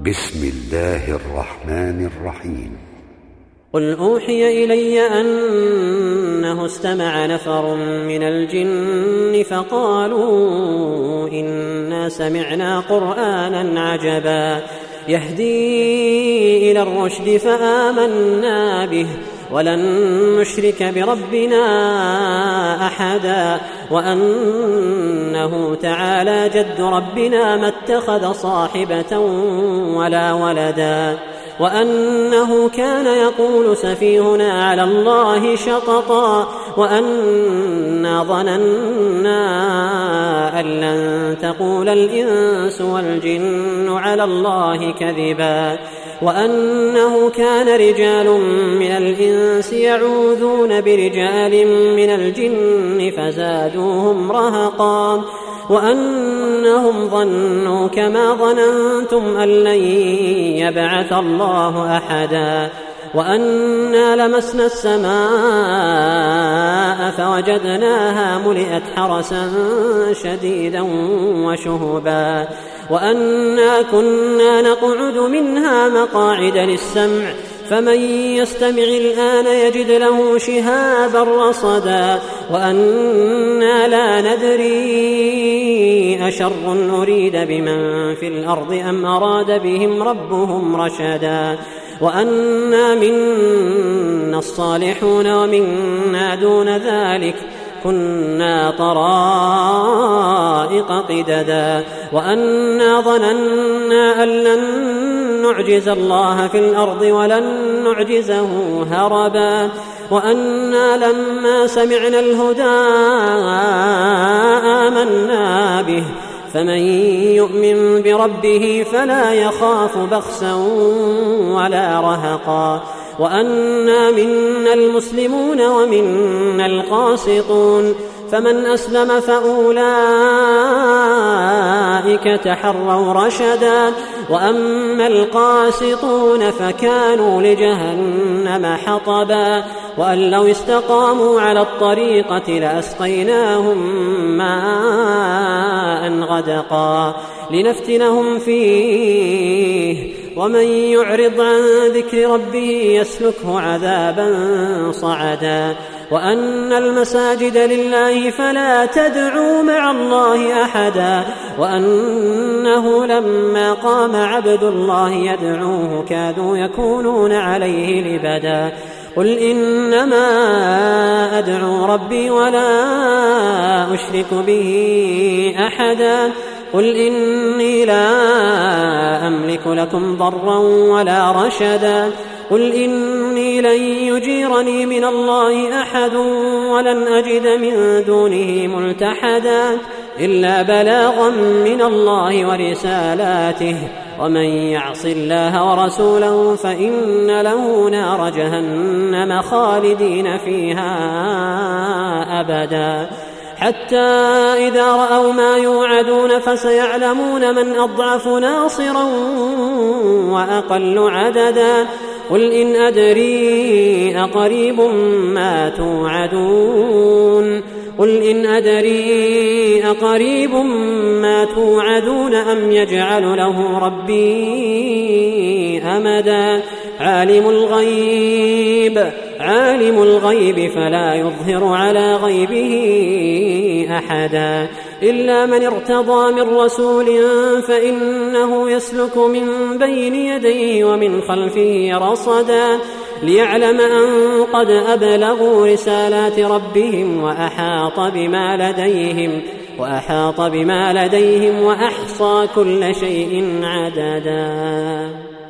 بسم الله الرحمن الرحيم. قل أوحي إلي أنه استمع نفر من الجن فقالوا إنا سمعنا قرآنا عجبا يهدي إلى الرشد فآمنا به ولن نشرك بربنا أحدا وأنه تعالى جد ربنا ما اتخذ صاحبة ولا ولدا وأنه كان يقول سفيهنا على الله شططا وأنا ظننا أن لن تقول الإنس والجن على الله كذبا وأنه كان رجال من الإنس يعوذون برجال من الجن فزادوهم رهقا وأنهم ظنوا كما ظننتم أن لن يبعث الله أحدا وأنا لمسنا السماء فوجدناها ملئت حرسا شديدا وشهبا وأنا كنا نقعد منها مقاعد للسمع فمن يستمع الآن يجد له شهابا رصدا وأنا لا ندري أشر أريد بمن في الأرض أم أراد بهم ربهم رشدا وأنا منا الصالحون ومنا دون ذلك كنا طرائق قددا وأنا ظننا أن لن نعجز الله في الأرض ولن نعجزه هربا وأنا لما سمعنا الهدى آمنا به فمن يؤمن بربه فلا يخاف بخسا ولا رهقا وأنا منا المسلمون ومنا القاسطون فمن أسلم فأولئك تحروا رشدا وأما القاسطون فكانوا لجهنم حطبا وأن لو استقاموا على الطريقة لأسقيناهم ماء غدقا لنفتنهم فيه ومن يعرض عن ذكر ربه يسلكه عذابا صعدا وأن المساجد لله فلا تدعوا مع الله أحدا وأنه لما قام عبد الله يدعوه كادوا يكونون عليه لبدا قل إنما أدعو ربي ولا أشرك به أحدا قل إني لا أملك لكم ضرا ولا رشدا قل إني لن يجيرني من الله أحد ولن أجد من دونه ملتحدا إلا بلاغا من الله ورسالاته ومن يعص الله ورسوله فإن له نار جهنم خالدين فيها أبدا حتى إذا رأوا ما يوعدون فسيعلمون من أضعف ناصرا وأقل عددا قل إن أدري أقريب ما توعدون قل إن أدري أقريب ما توعدون أم يجعل له ربي أمدا عالم الغيب فلا يظهر على غيبه أحدا إلا من ارتضى من رسول فإنه يسلك من بين يديه ومن خلفه رصدا ليعلم أن قد أبلغوا رسالات ربهم وأحاط بما لديهم وأحصى كل شيء عددا.